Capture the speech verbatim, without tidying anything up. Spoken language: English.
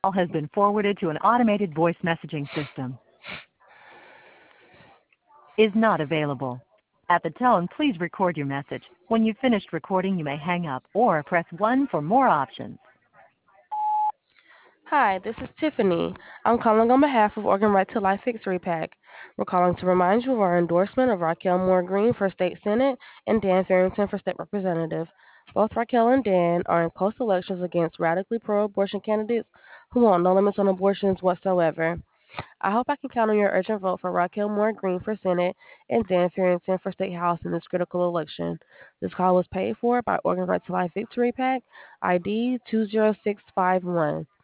Call has been forwarded to an automated voice messaging system. Is not available. At the tone, please record your message. When you've finished recording, you may hang up or press one for more options. Hi, this is Tiffany. I'm calling on behalf of Organ Right to Life Victory PAC. We're calling to remind you of our endorsement of Raquel Moore Green for State Senate and Dan Farrington for State Representative. Both Raquel and Dan are in close elections against radically pro-abortion candidates who want no limits on abortions whatsoever. I hope I can count on your urgent vote for Raquel Moore Green for Senate and Dan Farrington for State House in this critical election. This call was paid for by Organ Right to Life Victory PAC, I D two zero six five one.